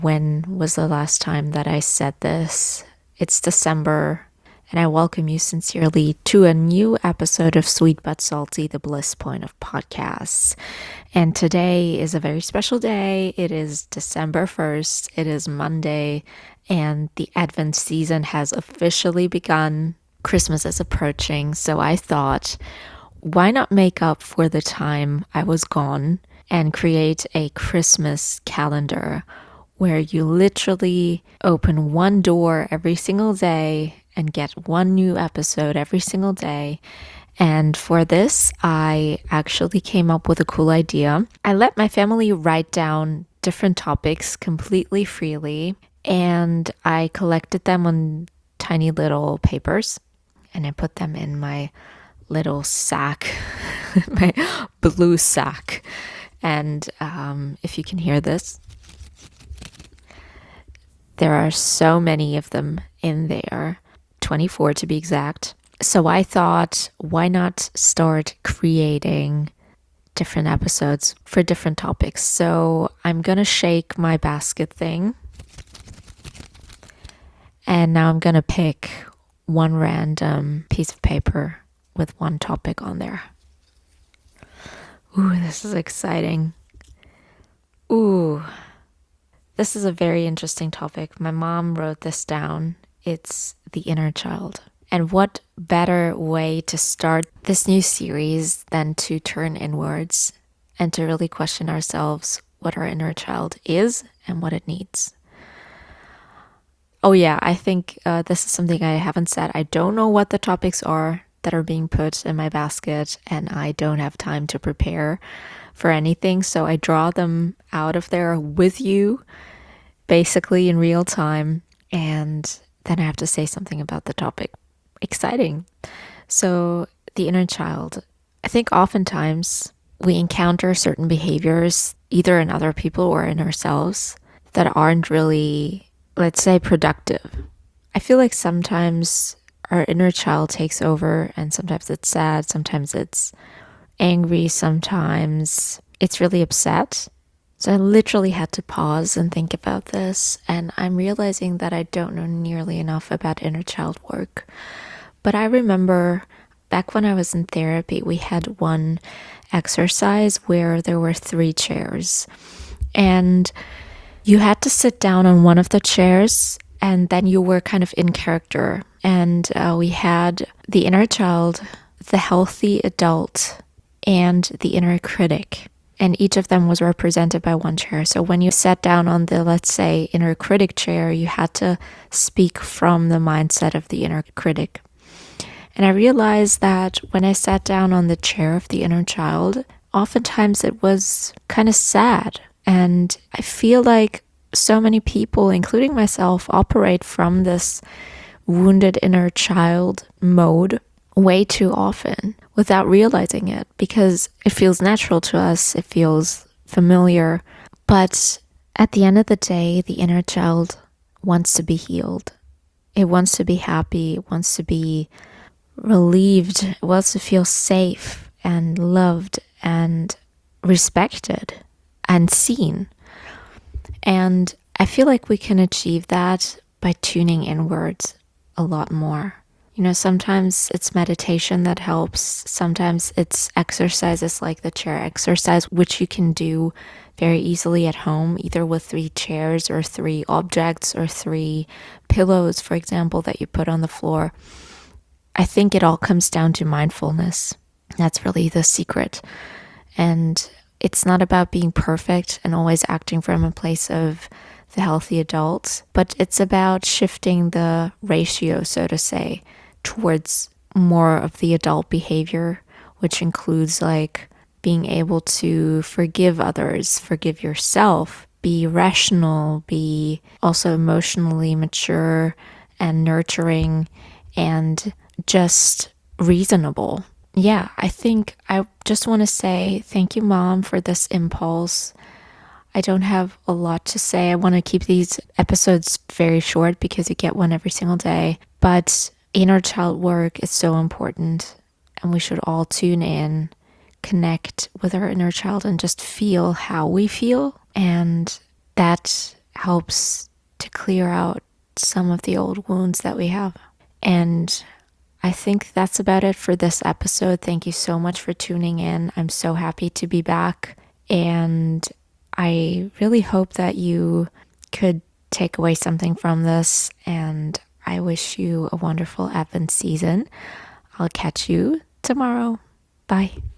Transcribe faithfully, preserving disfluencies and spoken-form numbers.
When was the last time that I said this? It's December, and I welcome you sincerely to a new episode of Sweet But Salty, the Bliss Point of podcasts. And today is a very special day. It is December first. It is Monday, and the Advent season has officially begun. Christmas is approaching, so I thought, why not make up for the time I was gone and create a Christmas calendar where you literally open one door every single day and get one new episode every single day. And for this, I actually came up with a cool idea. I let my family write down different topics completely freely, and I collected them on tiny little papers, and I put them in my little sack, my blue sack. And um, if you can hear this, there are so many of them in there, twenty-four to be exact. So I thought, why not start creating different episodes for different topics? So I'm going to shake my basket thing. And now I'm going to pick one random piece of paper with one topic on there. Ooh, this is exciting. Ooh. This is a very interesting topic. My mom wrote this down. It's the inner child. And what better way to start this new series than to turn inwards and to really question ourselves what our inner child is and what it needs. Oh yeah, I think uh, this is something I haven't said. I don't know what the topics are that are being put in my basket, and I don't have time to prepare for anything. So I draw them out of there with you, basically in real time, and then I have to say something about the topic. Exciting. So the inner child. I think oftentimes we encounter certain behaviors, either in other people or in ourselves, that aren't really, let's say, productive. I feel like sometimes our inner child takes over, and sometimes it's sad, sometimes it's angry, sometimes it's really upset. So I literally had to pause and think about this, and I'm realizing that I don't know nearly enough about inner child work. But I remember back when I was in therapy, we had one exercise where there were three chairs, and you had to sit down on one of the chairs, and then you were kind of in character. And uh, we had the inner child, the healthy adult, and the inner critic. And each of them was represented by one chair. So when you sat down on the, let's say, inner critic chair, you had to speak from the mindset of the inner critic. And I realized that when I sat down on the chair of the inner child, oftentimes it was kind of sad. And I feel like so many people, including myself, operate from this wounded inner child mode way too often without realizing it, because it feels natural to us, it feels familiar. But at the end of the day, the inner child wants to be healed. It wants to be happy, it wants to be relieved, it wants to feel safe and loved and respected and seen. And I feel like we can achieve that by tuning inwards a lot more. You know, sometimes it's meditation that helps. Sometimes it's exercises like the chair exercise, which you can do very easily at home, either with three chairs or three objects or three pillows, for example, that you put on the floor. I think it all comes down to mindfulness. That's really the secret. And it's not about being perfect and always acting from a place of the healthy adult, but it's about shifting the ratio, so to say, towards more of the adult behavior, which includes like being able to forgive others, forgive yourself, be rational, be also emotionally mature and nurturing and just reasonable. Yeah, I think I just want to say thank you, Mom, for this impulse. I don't have a lot to say. I want to keep these episodes very short because you get one every single day. But inner child work is so important, and we should all tune in, connect with our inner child, and just feel how we feel. And that helps to clear out some of the old wounds that we have. And I think that's about it for this episode. Thank you so much for tuning in. I'm so happy to be back. And I really hope that you could take away something from this. And I wish you a wonderful Advent season. I'll catch you tomorrow. Bye.